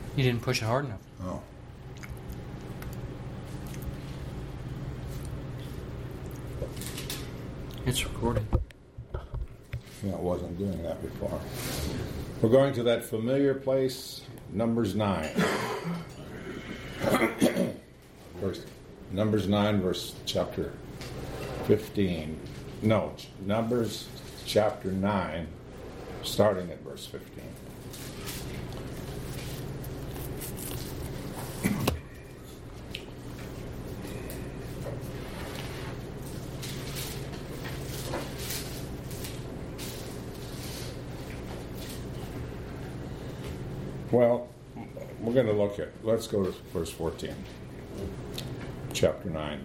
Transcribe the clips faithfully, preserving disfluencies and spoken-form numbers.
You didn't push it hard enough. Oh. It's recorded. Yeah, I wasn't doing that before. We're going to that familiar place, Numbers nine. verse, Numbers nine, verse chapter fifteen. No, Numbers chapter nine, starting at verse fifteen. Well, we're going to look at, let's go to verse fourteen, chapter nine.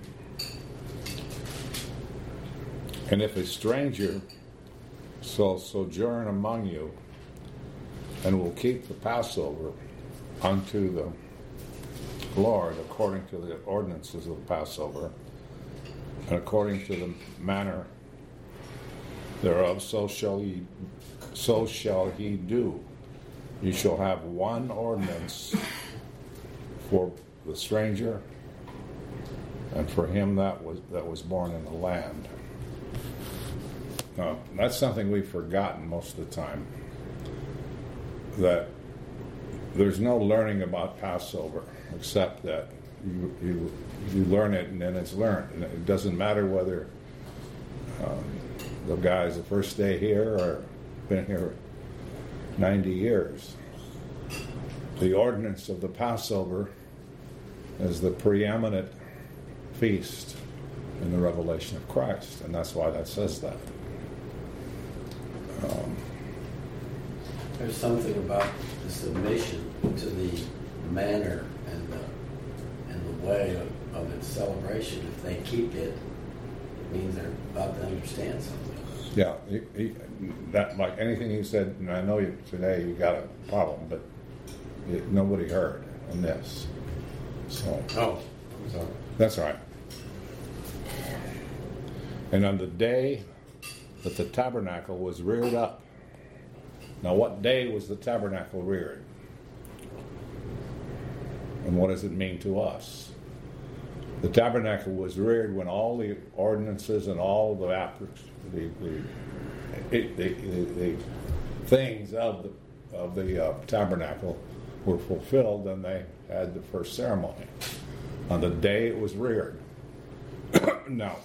And if a stranger shall sojourn among you, and will keep the Passover unto the Lord according to the ordinances of the Passover, and according to the manner thereof, so shall he, so shall he do. You shall have one ordinance for the stranger and for him that was that was born in the land. Now, that's something we've forgotten most of the time. That there's no learning about Passover except that you you, you learn it and then it's learned. And it doesn't matter whether um, the guy's the first day here or been here ninety years. The ordinance of the Passover is the preeminent feast in the revelation of Christ, and that's why that says that. Um, There's something about the submission to the manner and the and the way of, of its celebration. If they keep it, it means they're about to understand something. Yeah, he, he, that like anything he said, and I know you, today you got a problem, but it, nobody heard in this. So Oh, I'm sorry. that's right. And on the day that the tabernacle was reared up. Now, what day was the tabernacle reared? And what does it mean to us? The tabernacle was reared when all the ordinances and all the the the, the, the, the things of the of the uh, tabernacle were fulfilled, and they had the first ceremony on the day it was reared. Now,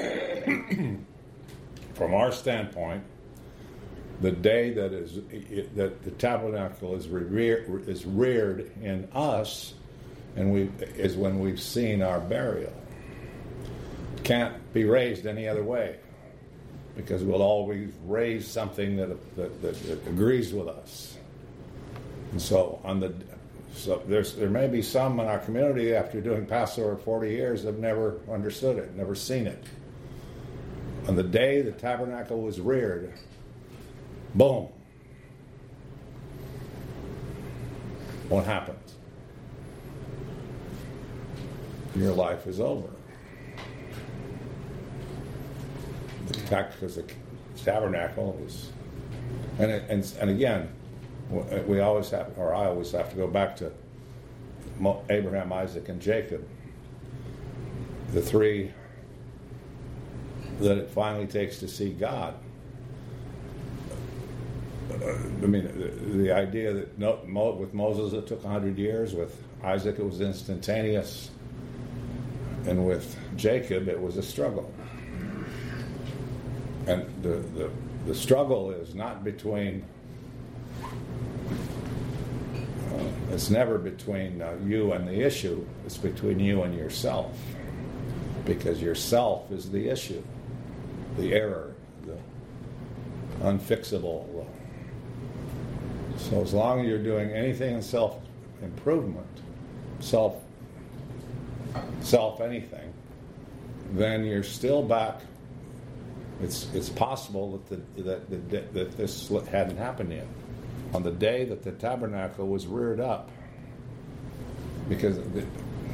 from our standpoint, the day that is it, that the tabernacle is reared, is reared in us, and we is when we've seen our burial. Can't be raised any other way, because we'll always raise something that that, that, that agrees with us. And so on the so there's there may be some in our community after doing Passover forty years have never understood it, never seen it. On the day the tabernacle was reared, boom. What happens? Your life is over. The fact because the tabernacle is, and it, and and again, we always have, or I always have to go back to Abraham, Isaac, and Jacob, the three that it finally takes to see God. I mean, the, the idea that no, Mo, with Moses it took one hundred years, with Isaac it was instantaneous, and with Jacob it was a struggle. And the, the, the struggle is not between, uh, it's never between uh, you and the issue, it's between you and yourself. Because yourself is the issue, the error, the unfixable. So as long as you're doing anything in self-improvement, self, self anything, then you're still back. It's it's possible that the, that, that that this hadn't happened yet on the day that the tabernacle was reared up, because the,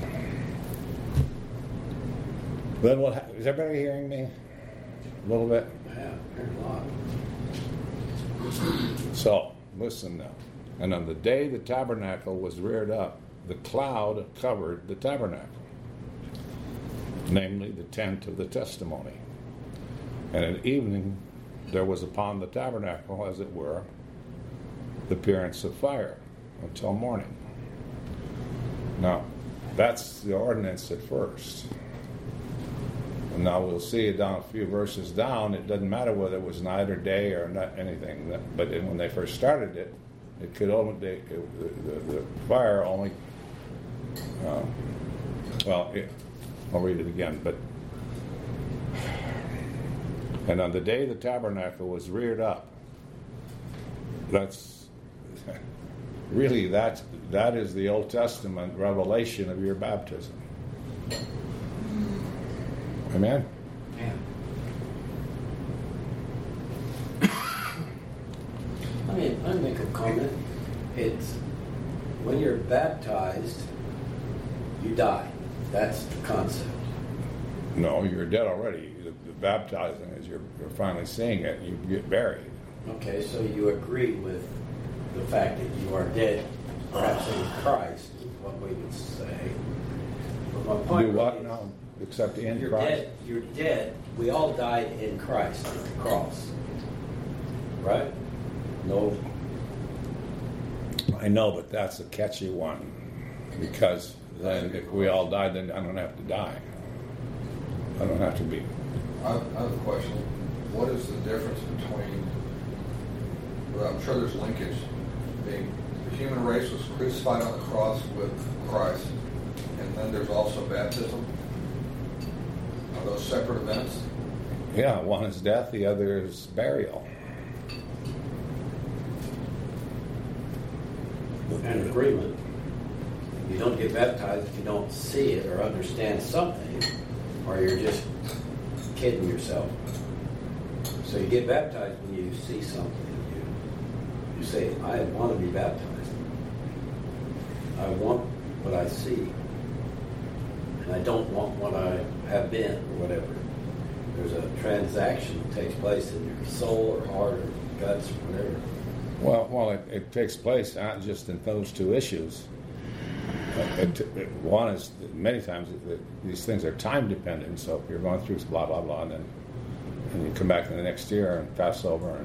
then what? Is everybody hearing me? A little bit. Yeah, heard a lot. So listen now. And on the day the tabernacle was reared up, the cloud covered the tabernacle, namely the tent of the testimony. And at evening there was upon the tabernacle, as it were, the appearance of fire until morning. Now, that's the ordinance at first. And now we'll see it down a few verses down. It doesn't matter whether it was night or day or not anything. But when they first started it, it could only they, it, the, the fire only. Um, well, it, I'll read it again. But and on the day the tabernacle was reared up, that's really that that is the Old Testament revelation of your baptism. Amen? Yeah. I mean, I make a comment. It's when you're baptized, you die. That's the concept. No, you're dead already. The, the baptizing is you're, you're finally seeing it. You get buried. Okay, so you agree with the fact that you are dead, perhaps in Christ, is what we would say. But my point Do what is, now? Except in you're Christ. dead. You're dead. We all died in Christ at the cross, right? No. I know, but that's a catchy one. Because then if we all died, then I don't have to die. I don't have to be. I have, I have a question. What is the difference between, well, I'm sure there's linkage, being the human race was crucified on the cross with Christ, and then there's also baptism? Are those separate events? Yeah, one is death, the other is burial. And agreement. You don't get baptized if you don't see it or understand something, or you're just kidding yourself. So you get baptized when you see something. You, you say, I want to be baptized. I want what I see. And I don't want what I have been, or whatever. There's a transaction that takes place in your soul or heart or guts or whatever. Well, well, it, it takes place not just in those two issues. Uh, it, it, one is many times it, it, these things are time dependent. So if you're going through blah blah blah, and then and you come back in the next year and Passover and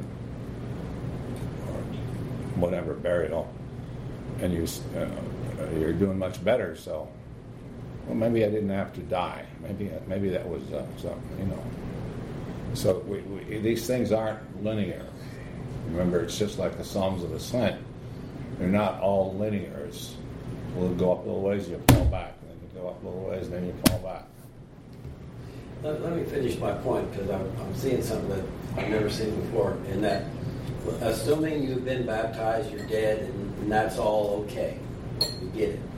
or whatever burial, and you uh, you're doing much better. So, well, maybe I didn't have to die. Maybe maybe that was uh, something, you know. So we, we, these things aren't linear. Remember, it's just like the Psalms of Ascent. They're not all linear. It's, we'll go up a little ways, you fall back. And then you go up a little ways, and then you fall back. Let, let me finish my point, because I'm, I'm seeing something that I've never seen before. In that, assuming you've been baptized, you're dead, and, and that's all okay. You get it.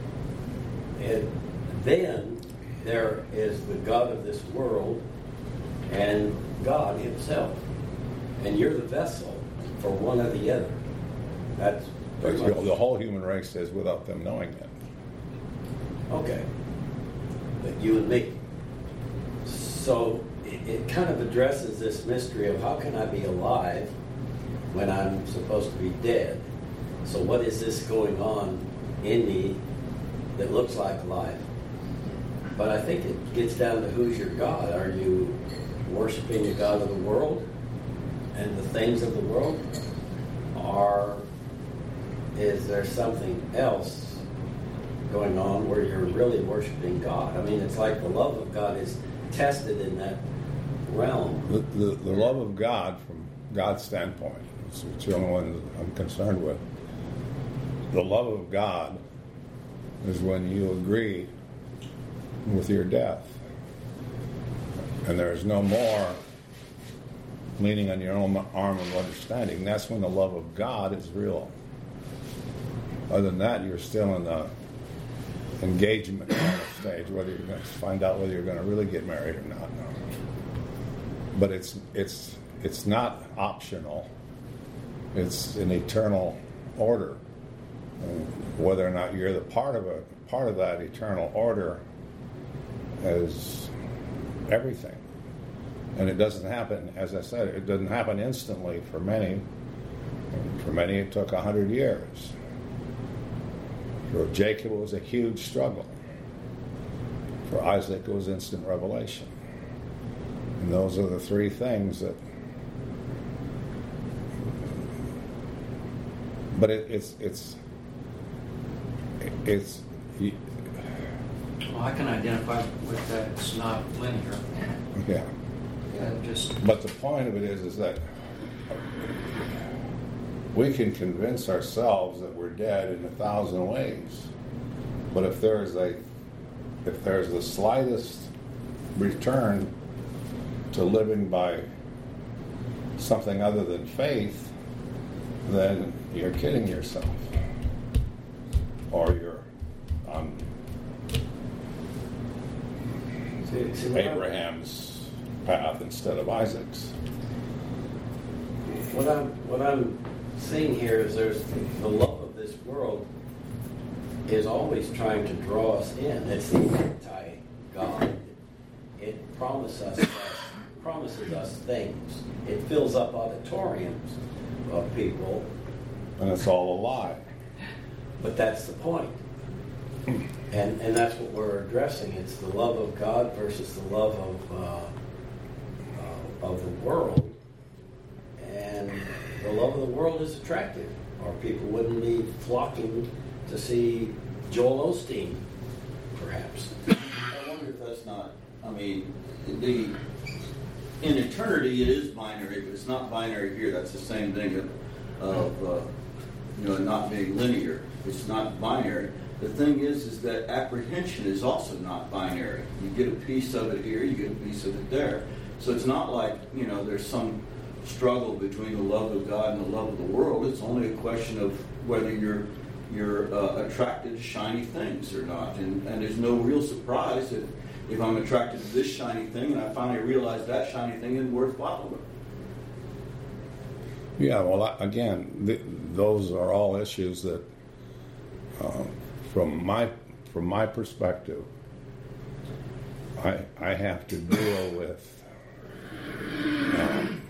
And then there is the God of this world and God Himself. And you're the vessel for one or the other. That's But pretty the, much the whole human race is without them knowing it. okay. But you and me. So it, it kind of addresses this mystery of how can I be alive when I'm supposed to be dead? So what is this going on in me that looks like life? But I think it gets down to who's your God. Are you worshiping the God of the world and the things of the world? Or is there something else going on where you're really worshiping God? I mean, it's like the love of God is tested in that realm. The, the, the love of God, from God's standpoint, it's the only one I'm concerned with. The love of God is when you agree with your death. And there's no more leaning on your own arm of understanding. That's when the love of God is real. Other than that, you're still in the engagement kind of stage, whether you're going to find out whether you're going to really get married or not. No. But it's it's it's not optional. It's an eternal order. And whether or not you're the part of a part of that eternal order is everything. And it doesn't happen, as I said, it doesn't happen instantly for many. And for many, it took a hundred years. For Jacob, it was a huge struggle. For Isaac, it was instant revelation. And those are the three things that. But it, it's it's it's. Well, I can identify with that. It's not linear. Yeah. Yeah, just. But the point of it is, is that we can convince ourselves that we're dead in a thousand ways. But if there is a, if there's the slightest return to living by something other than faith, then you're kidding yourself, or you're on See, see, what Abraham's path instead of Isaac's. I'm, what I'm what I'm seeing here is there's the love of this world is always trying to draw us in. It's the anti-God. It promises us promises us things. It fills up auditoriums of people. And it's all a lie. But that's the point. And and that's what we're addressing. It's the love of God versus the love of uh, uh, of the world. And the love of the world is attractive, or people wouldn't be flocking to see Joel Osteen, perhaps. I wonder if that's not, I mean, the in eternity it is binary, but it's not binary here. That's the same thing of, of uh, you know, not being linear. It's not binary. The thing is, is that apprehension is also not binary. You get a piece of it here, you get a piece of it there. So it's not like, you know, there's some struggle between the love of God and the love of the world. It's only a question of whether you're you're uh, attracted to shiny things or not. And, and there's no real surprise if, if I'm attracted to this shiny thing and I finally realize that shiny thing isn't worth following. Yeah, well, I- again, th- those are all issues that, uh, from my from my perspective, I I have to deal with um,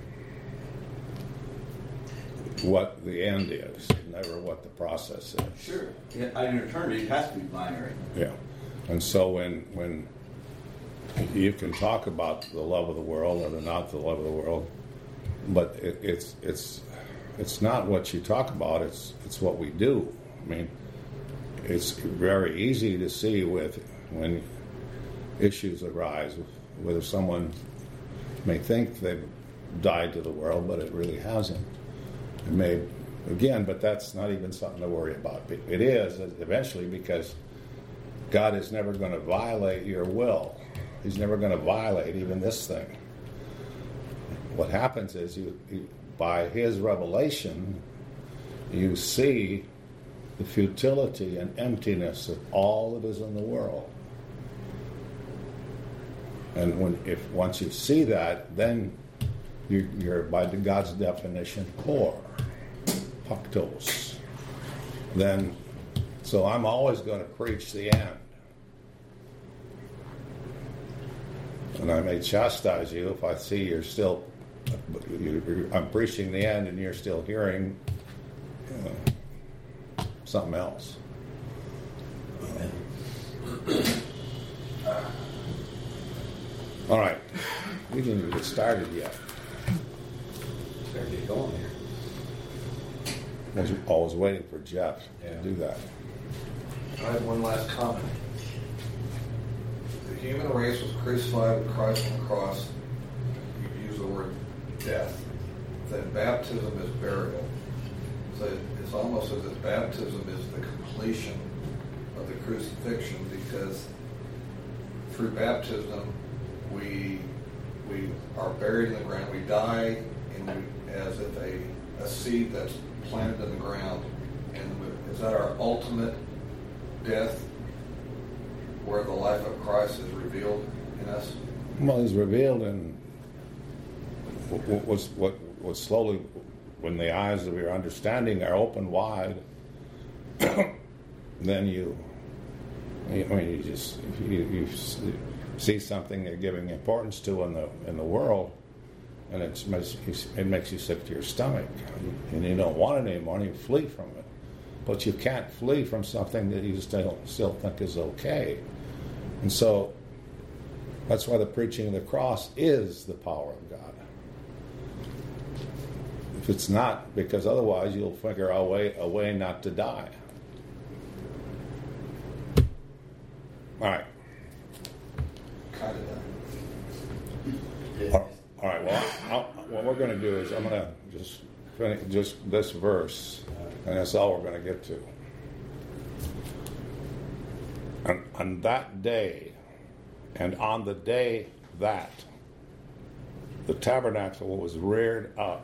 what the end is, never what the process is. Sure. Yeah, in eternity, it has to be binary. Yeah, and so when when you can talk about the love of the world or the not the love of the world, but it, it's it's it's not what you talk about. It's it's what we do. I mean, it's very easy to see with when issues arise, whether someone may think they've died to the world, but it really hasn't. It may, again, but that's not even something to worry about. It is eventually, because God is never going to violate your will. He's never going to violate even this thing. What happens is, you, you by His revelation, you see the futility and emptiness of all that is in the world. And when, if once you see that, then you, you're, by God's definition, poor, paktos. Then, so I'm always going to preach the end. And I may chastise you if I see you're still, you, I'm preaching the end and you're still hearing uh, something else. Uh, all right. We didn't even get started yet. Better get going here. I was always waiting for Jeff Yeah. to do that. I have one last comment. The human race was crucified with Christ on the cross. You use the word death. Then baptism is burial. So it's almost as if baptism is the completion of the crucifixion, because through baptism we we are buried in the ground. We die in we, as if a, a seed that's planted in the ground. And we, is that our ultimate death, where the life of Christ is revealed in us? Well, he's revealed in what was what was slowly, when the eyes of your understanding are opened wide, then you, I mean, you just you, you see something you're giving importance to in the in the world, and it's, it makes you sick to your stomach, and you don't want it anymore, and you flee from it. But you can't flee from something that you still, still think is okay. And so that's why the preaching of the cross is the power of God. If it's not, because otherwise you'll figure a way, a way not to die. All right. Kind of that. All all right. Well, I'll, what we're going to do is I'm going to just finish just this verse, and that's all we're going to get to. And on that day, and on the day that the tabernacle was reared up.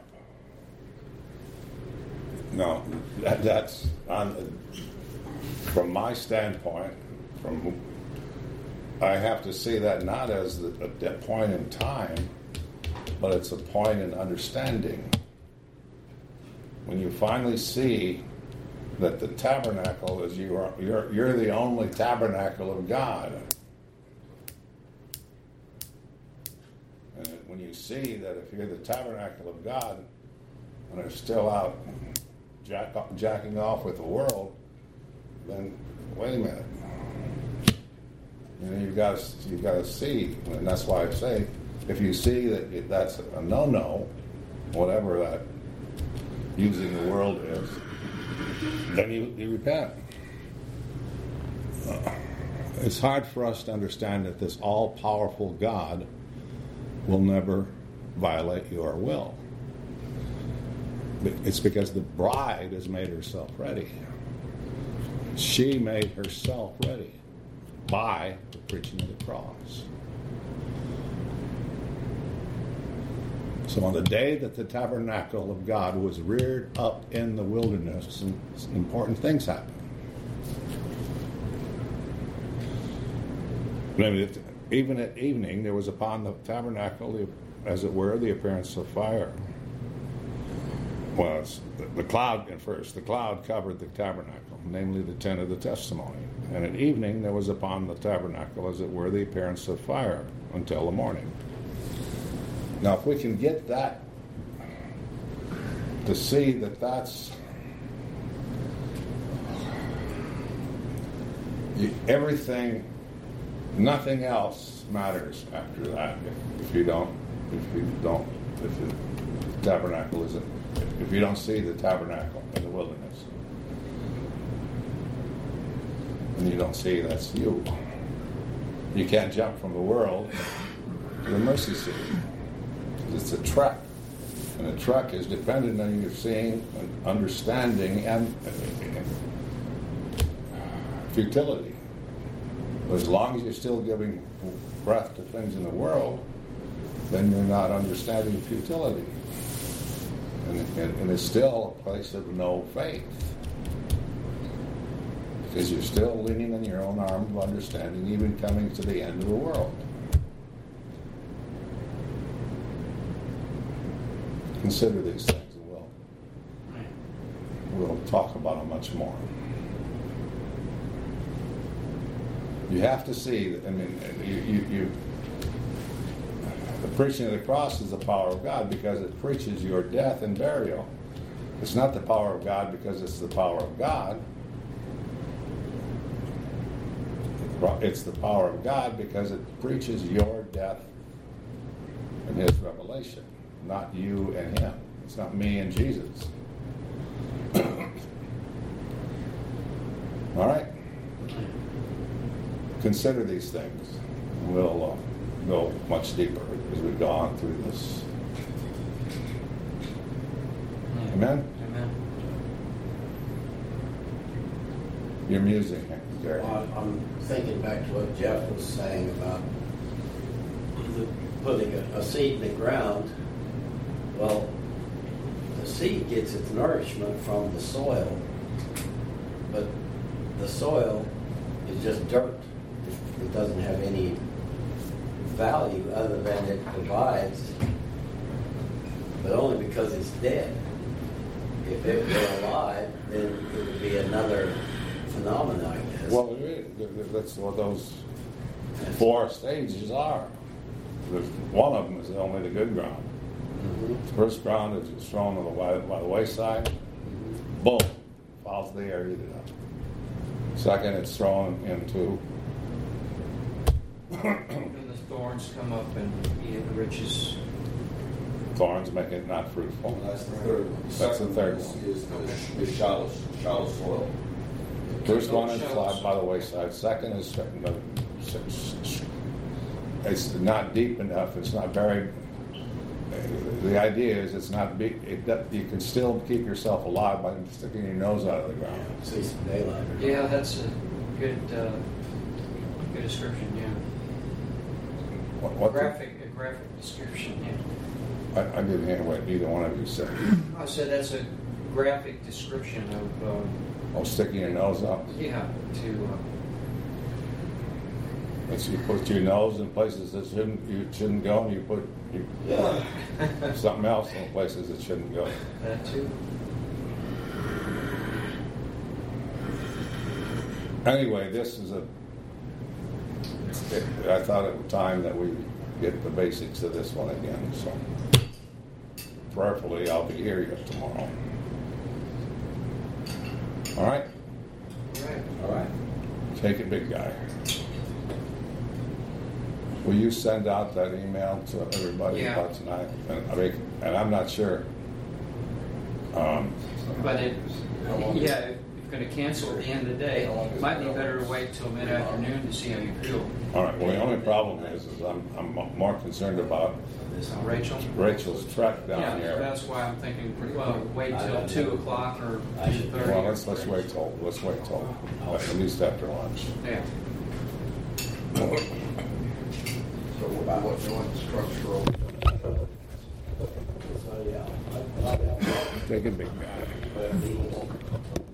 No, that, that's on, from my standpoint. From I have to see that not as the, a, a point in time, but it's a point in understanding. When you finally see that the tabernacle is you are you're you're the only tabernacle of God. And when you see that if you're the tabernacle of God and they're still out jack, jacking off with the world, then wait a minute. You know, you've got to you've got to see, and that's why I say, if you see that that's a no-no, whatever that using the world is, then you, you repent. Uh, it's hard for us to understand that this all-powerful God will never violate your will. It's because the bride has made herself ready. She made herself ready by the preaching of the cross. So on the day that the tabernacle of God was reared up in the wilderness, some, some important things happened. Even at evening, there was upon the tabernacle, as it were, the appearance of fire. Well, it's the, the cloud at first. The cloud covered the tabernacle, namely the tent of the testimony. And at evening, there was upon the tabernacle, as it were, the appearance of fire until the morning. Now, if we can get that, to see that that's you, everything, nothing else matters after that. If, if you don't, if you don't, if the tabernacle isn't, if you don't see the tabernacle in the wilderness, and you don't see that's you, you can't jump from the world to the mercy seat. It's a trek, and a trek is dependent on your seeing and understanding and futility. But as long as you're still giving breath to things in the world, then you're not understanding futility. And, and, and it's still a place of no faith. Because you're still leaning on your own arm of understanding, even coming to the end of the world. Consider these things, and we'll, we'll talk about them much more. You have to see, I mean, you, you, you, the preaching of the cross is the power of God because it preaches your death and burial. It's not the power of God because it's the power of God. It's the power of God because it preaches your death and His revelation. Not you and Him. It's not me and Jesus. All right? Consider these things. We'll uh, go much deeper as we go on through this. Amen? Amen. You're musing, Gary. Well, I'm thinking back to what Jeff was saying about the, putting a, a seed in the ground. Well, the seed gets its nourishment from the soil, but the soil is just dirt. It doesn't have any value other than it provides, but only because it's dead. If it were alive, then it would be another phenomenon, I guess. Well, that's what those four stages are. There's, one of them is only the good ground. Mhm. First ground is it's thrown on the, by, by the wayside. Boom, falls to the air, eat it up. Second, it's thrown into. And the thorns come up and eat the riches. Thorns make it not fruitful. Well, that's the third one. That's the third is- one. Is the, the shallow, shallow soil. First one is Shallow. flat by the wayside. Second is the, it's not deep enough. It's not very. The idea is it's not big. It, that you can still keep yourself alive by sticking your nose out of the ground. See some daylight. Yeah, that's a good, uh, good description, yeah. What, what the- Graphic, a graphic description, yeah. I, I didn't hear what either one of you said. I said that's a graphic description of, uh, Oh, sticking your nose up. yeah, to, uh, It's you put your nose in places that shouldn't you shouldn't go, and you put you, Yeah. something else in places that shouldn't go. that too. Anyway, this is a. It, I thought it was time that we get the basics of this one again. So, prayerfully, I'll be here tomorrow. All right, Right. All right. take it, big guy. Will you send out that email to everybody Yeah. about tonight? And I mean, and I'm not sure. Um, But it, How long- yeah, if you're gonna cancel at the end of the day, How long it is might it? be better to wait till mid-afternoon to see how you feel. all right. Well, the only problem is, is I'm I'm more concerned about This Uh, Rachel? Rachel's truck down Yeah, here. that's why I'm thinking, well, wait till two o'clock or I two should- thirty. Well, let's let's wait till let's wait till at least after lunch. Yeah. So what, what you want structural? So, yeah. I- I- Take it, big guy. But the-